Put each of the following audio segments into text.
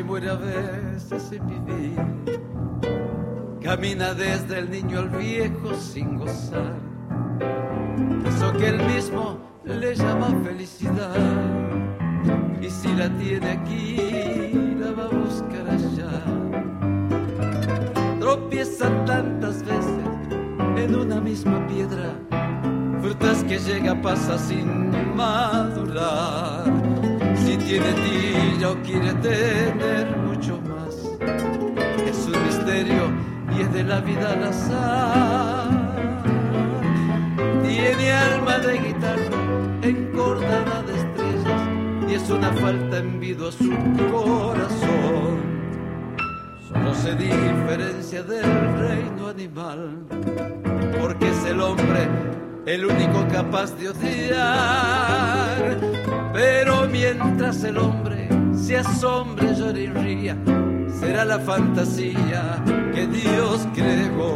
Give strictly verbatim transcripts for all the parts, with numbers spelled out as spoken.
y muere a veces sin vivir. Camina desde el niño al viejo sin gozar eso que él mismo le llama felicidad. Y si la tiene aquí, la va a buscar allá. Tropieza tantas veces en una misma piedra, frutas que llega pasa sin madurar. Si tiene tilla o quiere tener mucho más, es un misterio y es de la vida al azar. Tiene alma de guitarra encordada de estrellas y es una falta envidia a su corazón. Solo se diferencia del reino animal porque es el hombre el único capaz de odiar. Pero mientras el hombre se asombre, llora y ría, será la fantasía que Dios creó.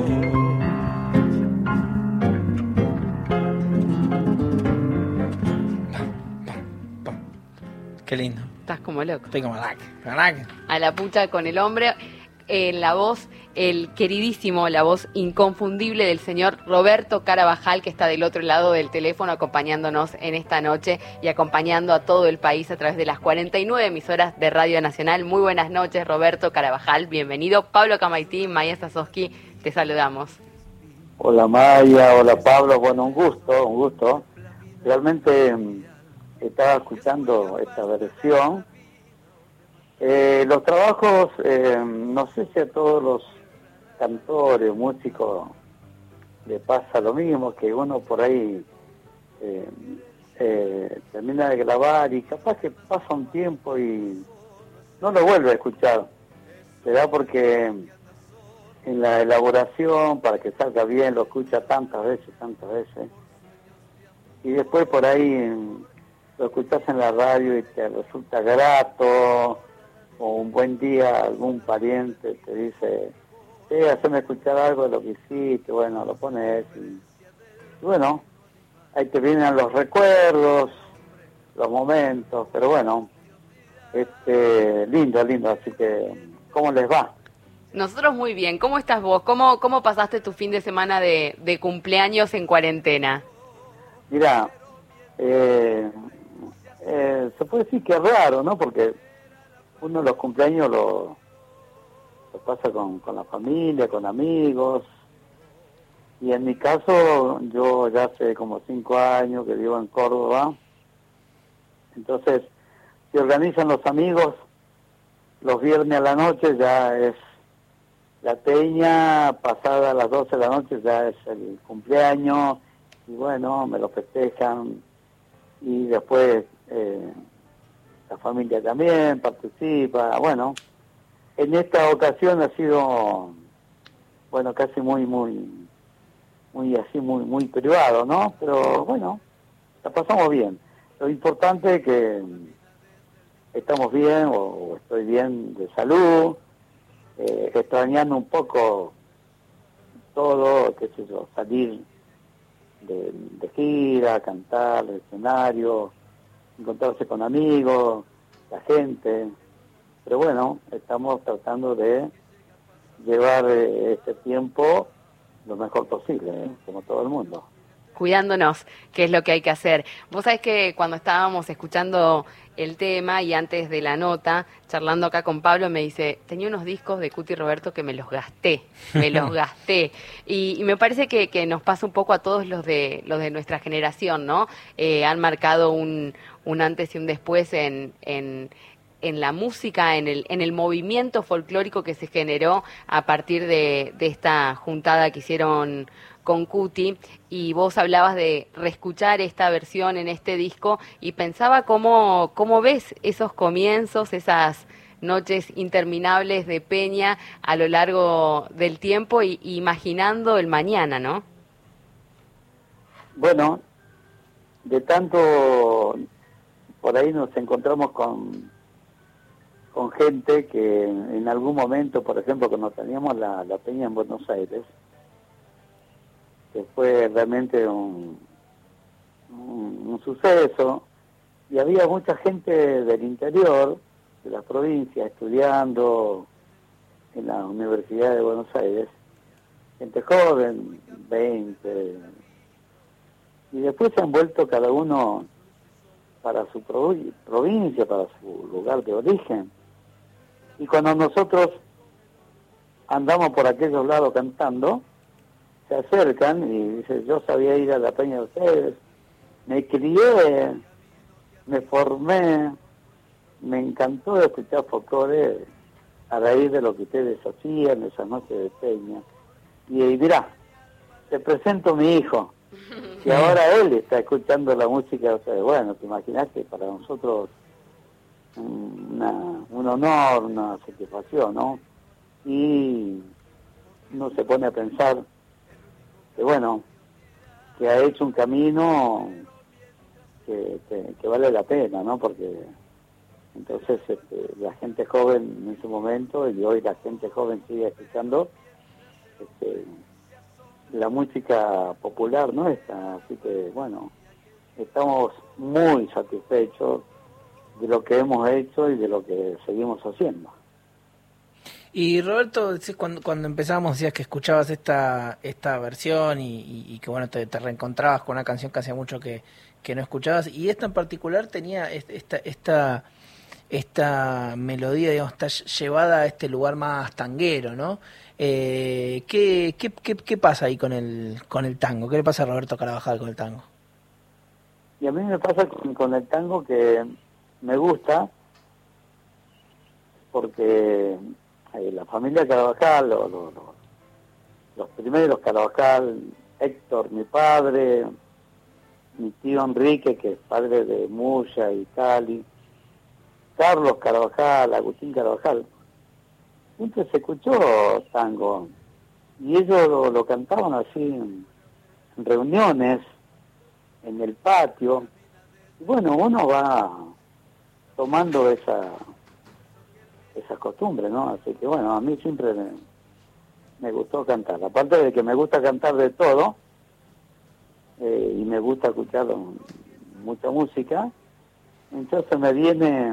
Qué lindo. Estás como loco. Estoy como lac, lac. A la pucha con el hombre. En eh, la voz, el queridísimo, la voz inconfundible del señor Roberto Carabajal, que está del otro lado del teléfono acompañándonos en esta noche y acompañando a todo el país a través de las cuarenta y nueve emisoras de Radio Nacional. Muy buenas noches, Roberto Carabajal, bienvenido. Pablo Camaitín, Maya Sasovsky, te saludamos. Hola Maya, hola Pablo, bueno, un gusto, un gusto. Realmente estaba escuchando esta versión. Eh, los trabajos, eh, no sé si a todos los cantores, músicos, le pasa lo mismo, que uno por ahí eh, eh, termina de grabar y capaz que pasa un tiempo y no lo vuelve a escuchar. ¿Será porque en la elaboración, para que salga bien, lo escucha tantas veces, tantas veces? Y después por ahí lo escuchas en la radio y te resulta grato, o un buen día algún pariente te dice, sí, haceme escuchar algo de lo que hiciste, bueno, lo pones y, y bueno, ahí te vienen los recuerdos, los momentos, pero bueno, este lindo, lindo, así que, ¿cómo les va? Nosotros muy bien. ¿Cómo estás vos? ¿Cómo, cómo pasaste tu fin de semana de, de cumpleaños en cuarentena? Mirá, eh, eh, se puede decir que es raro, ¿no? Porque uno los cumpleaños lo, lo pasa con, con la familia, con amigos. Y en mi caso, yo ya hace como cinco años que vivo en Córdoba. Entonces, se organizan los amigos. Los viernes a la noche ya es la peña, pasada las doce de la noche ya es el cumpleaños. Y bueno, me lo festejan. Y después eh, la familia también participa. Bueno, en esta ocasión ha sido, bueno, casi muy, muy, muy así, muy, muy privado, ¿no? Pero bueno, la pasamos bien. Lo importante es que estamos bien, o, o estoy bien de salud, eh, extrañando un poco todo, qué sé yo, salir de, de gira, cantar, el escenario, encontrarse con amigos, la gente. Pero bueno, estamos tratando de llevar eh, este tiempo lo mejor posible, ¿eh? Como todo el mundo. Cuidándonos, que es lo que hay que hacer. Vos sabés que cuando estábamos escuchando el tema y antes de la nota, charlando acá con Pablo, me dice, tenía unos discos de Cuti Roberto que me los gasté, me los gasté. Y, y me parece que, que nos pasa un poco a todos los de los de nuestra generación, ¿no? Eh, han marcado un, un antes y un después en... en en la música, en el en el movimiento folclórico que se generó a partir de, de esta juntada que hicieron con Cuti, y vos hablabas de reescuchar esta versión en este disco, y pensaba cómo, cómo ves esos comienzos, esas noches interminables de peña a lo largo del tiempo, y, y imaginando el mañana, ¿no? Bueno, de tanto por ahí nos encontramos con con gente que en algún momento, por ejemplo, cuando teníamos la, la peña en Buenos Aires, que fue realmente un, un, un suceso, y había mucha gente del interior de la provincia, estudiando en la Universidad de Buenos Aires, gente joven, veinte, y después se han vuelto cada uno para su provi- provincia, para su lugar de origen. Y cuando nosotros andamos por aquellos lados cantando, se acercan y dicen, yo sabía ir a la peña de ustedes, me crié, me formé, me encantó escuchar folclore a raíz de lo que ustedes hacían esa noche de peña. Y, y mirá, te presento a mi hijo, que ahora él está escuchando la música. O sea, bueno, te imaginas que para nosotros una, un honor, una satisfacción, ¿no? Y uno se pone a pensar que, bueno, que ha hecho un camino que, que, que vale la pena, ¿no? Porque entonces este, la gente joven en ese momento, y hoy la gente joven sigue escuchando este, la música popular nuestra. Así que, bueno, estamos muy satisfechos de lo que hemos hecho y de lo que seguimos haciendo. Y Roberto, cuando, cuando empezamos decías que escuchabas esta esta versión y, y, y que bueno te, te reencontrabas con una canción que hacía mucho que, que no escuchabas, y esta en particular tenía esta esta esta melodía, digamos, está llevada a este lugar más tanguero, ¿no? Eh, ¿qué, qué, qué, ¿Qué pasa ahí con el con el tango? ¿Qué le pasa a Roberto Carabajal con el tango? Y a mí me pasa con, con el tango que me gusta porque eh, la familia Carabajal, lo, lo, lo, los primeros Carabajal, Héctor, mi padre, mi tío Enrique, que es padre de Muya y Cali, Carlos Carabajal, Agustín Carabajal, entonces se escuchó tango y ellos lo, lo cantaban así en, en reuniones, en el patio. Y bueno, uno va tomando esa esa costumbre, ¿no? Así que bueno, a mí siempre me, me gustó cantar. Aparte de que me gusta cantar de todo, eh, y me gusta escuchar mucha música, entonces me viene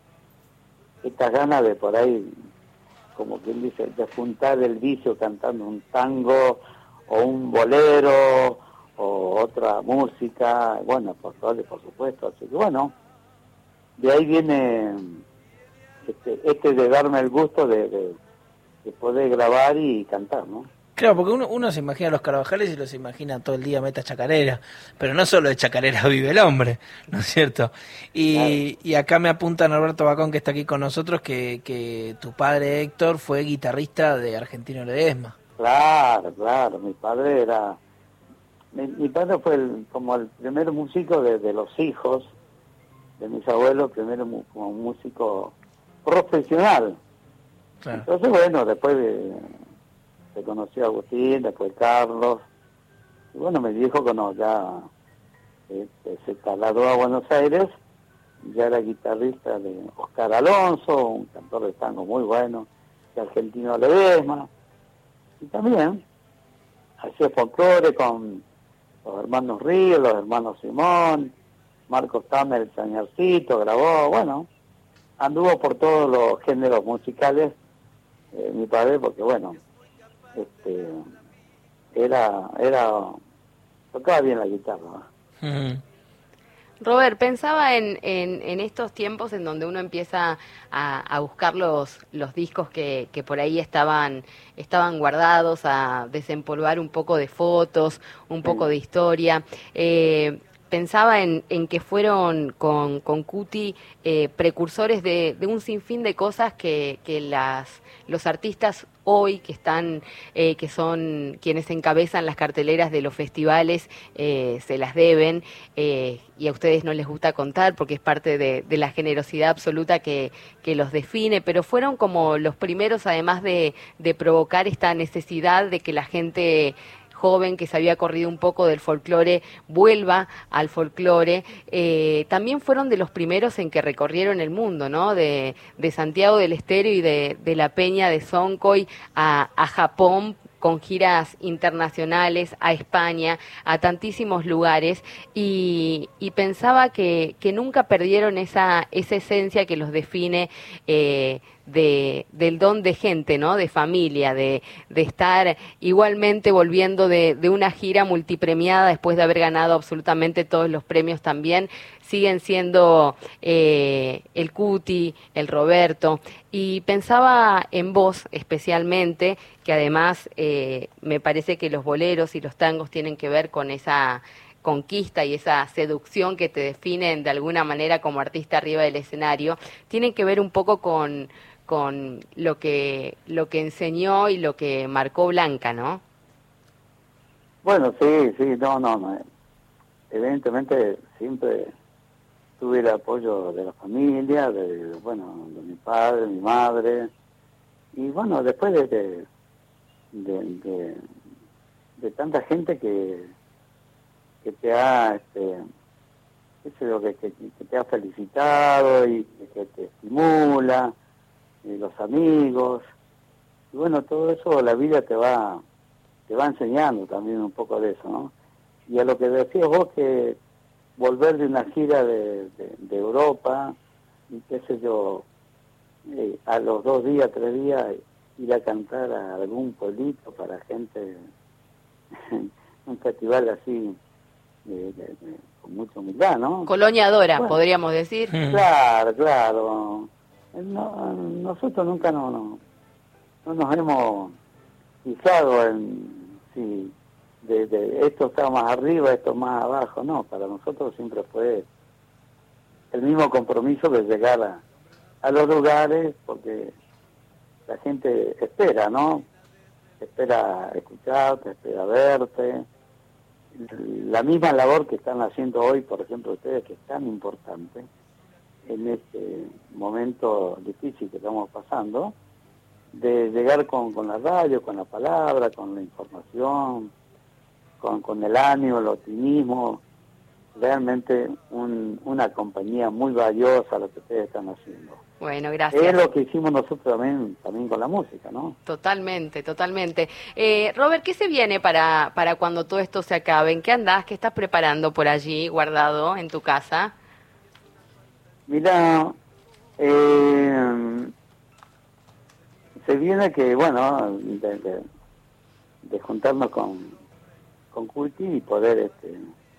estas ganas de por ahí, como quien dice, de juntar el vicio cantando un tango o un bolero o otra música, bueno, por por supuesto. Así que bueno, de ahí viene este, este de darme el gusto de, de, de poder grabar y cantar, ¿no? Claro, porque uno, uno se imagina a los Carabajales y los imagina todo el día meta chacarera, pero no solo de chacarera vive el hombre, ¿no es cierto? Y, claro. Y acá me apunta Norberto Bacón, que está aquí con nosotros, que, que tu padre Héctor fue guitarrista de Argentino Ledesma. Claro, claro, mi padre era... Mi, mi padre fue el, como el primer músico de, de los hijos de mis abuelos, primero mu, como músico profesional. Claro. Entonces, bueno, después de... se conoció a Agustín, después Carlos, y bueno, me dijo que no, ya este, se trasladó a Buenos Aires, ya era guitarrista de Oscar Alonso, un cantor de tango muy bueno, de Argentino Ledesma, y también hacía folclore con los hermanos Ríos, los hermanos Simón, Marcos Tamer, el Señorcito, grabó, bueno, anduvo por todos los géneros musicales, eh, mi padre, porque bueno, este era era tocaba bien la guitarra. Uh-huh. Robert, pensaba en, en, en estos tiempos en donde uno empieza a, a buscar los, los discos que, que por ahí estaban estaban guardados, a desempolvar un poco de fotos, un poco sí. de historia. Eh, pensaba en, en que fueron con, con Cuti eh, precursores de, de un sinfín de cosas que, que las los artistas hoy que están, eh, que son quienes encabezan las carteleras de los festivales, eh, se las deben, eh, y a ustedes no les gusta contar porque es parte de, de la generosidad absoluta que, que los define, pero fueron como los primeros, además de, de provocar esta necesidad de que la gente joven que se había corrido un poco del folclore vuelva al folclore, eh, también fueron de los primeros en que recorrieron el mundo, ¿no? De, de Santiago del Estero y de, de la Peña de Soncoy a, a Japón, con giras internacionales a España, a tantísimos lugares, y, y pensaba que, que nunca perdieron esa, esa esencia que los define eh, de, del don de gente, ¿no? De familia, de, de estar igualmente volviendo de, de una gira multipremiada después de haber ganado absolutamente todos los premios también. Siguen siendo eh, el Cuti, el Roberto, y pensaba en vos especialmente, que además eh, me parece que los boleros y los tangos tienen que ver con esa conquista y esa seducción que te definen de alguna manera como artista arriba del escenario, tienen que ver un poco con, con lo que, lo que enseñó y lo que marcó Blanca, ¿no? Bueno, sí, sí, no, no, no. Evidentemente siempre tuve el apoyo de la familia, de, bueno, de mi padre, mi madre, y bueno, después de, de, de, de, de tanta gente que, que te ha, este, qué sé yo, que, que, que te ha felicitado y que, que te estimula, y los amigos, y bueno, todo eso la vida te va, te va enseñando también un poco de eso, ¿no? Y a lo que decías vos, que volver de una gira de, de, de Europa, y qué sé yo, eh, a los dos días, tres días, ir a cantar a algún pueblito para gente, un festival así, de, de, de, con mucha humildad, ¿no? Colonia Dora, bueno, podríamos decir. Claro, claro. No, nosotros nunca no, no, no nos hemos fijado en si de, de esto está más arriba, esto más abajo, no, para nosotros siempre fue el mismo compromiso de llegar a, a los lugares, porque la gente espera, ¿no? Espera escucharte, espera verte. La misma labor que están haciendo hoy, por ejemplo, ustedes, que es tan importante en este momento difícil que estamos pasando, de llegar con, con la radio, con la palabra, con la información, con, con el ánimo, el optimismo, realmente un, una compañía muy valiosa lo que ustedes están haciendo. Bueno, gracias. Es lo que hicimos nosotros también, también con la música, ¿no? Totalmente, totalmente. Eh, Robert, ¿qué se viene para, para cuando todo esto se acabe? ¿En qué andás? ¿Qué estás preparando por allí, guardado en tu casa? Mira, eh, se viene que, bueno, de, de, de juntarnos con, con Cuti y poder este,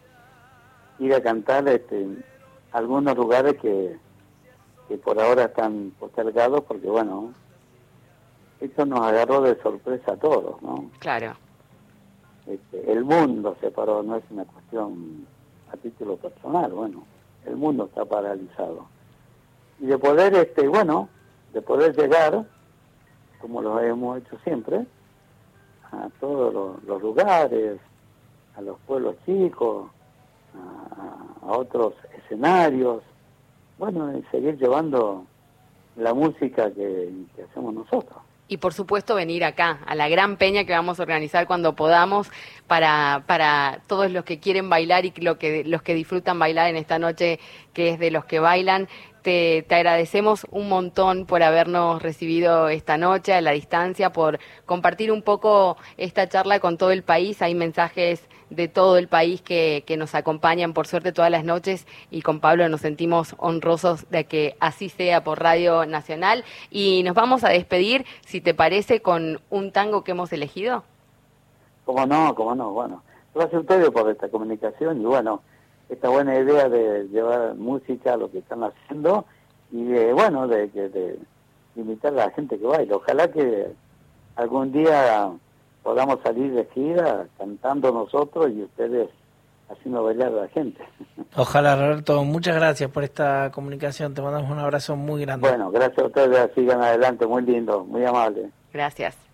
ir a cantar este, algunos lugares que, que por ahora están postergados, porque, bueno, esto nos agarró de sorpresa a todos, ¿no? Claro. Este, el mundo se paró, no es una cuestión a título personal, bueno, el mundo está paralizado. Y de poder, este, bueno, de poder llegar, como lo hemos hecho siempre, a todos los, los lugares, a los pueblos chicos, a, a otros escenarios, bueno, y seguir llevando la música que, que hacemos nosotros. Y por supuesto venir acá, a la gran peña que vamos a organizar cuando podamos, para, para todos los que quieren bailar y lo que, los que disfrutan bailar en esta noche, que es de los que bailan. Te, te agradecemos un montón por habernos recibido esta noche a la distancia, por compartir un poco esta charla con todo el país. Hay mensajes de todo el país que, que nos acompañan, por suerte, todas las noches, y con Pablo nos sentimos honrosos de que así sea por Radio Nacional. Y nos vamos a despedir, si te parece, con un tango que hemos elegido. Cómo no, cómo no, bueno. Gracias a ustedes por esta comunicación y, bueno, esta buena idea de llevar música a lo que están haciendo y de, bueno, de, de, de invitar a la gente que baila. Ojalá que algún día podamos salir de gira cantando nosotros y ustedes haciendo bailar a la gente. Ojalá, Roberto. Muchas gracias por esta comunicación. Te mandamos un abrazo muy grande. Bueno, gracias a ustedes. Sigan adelante. Muy lindo, muy amable. Gracias.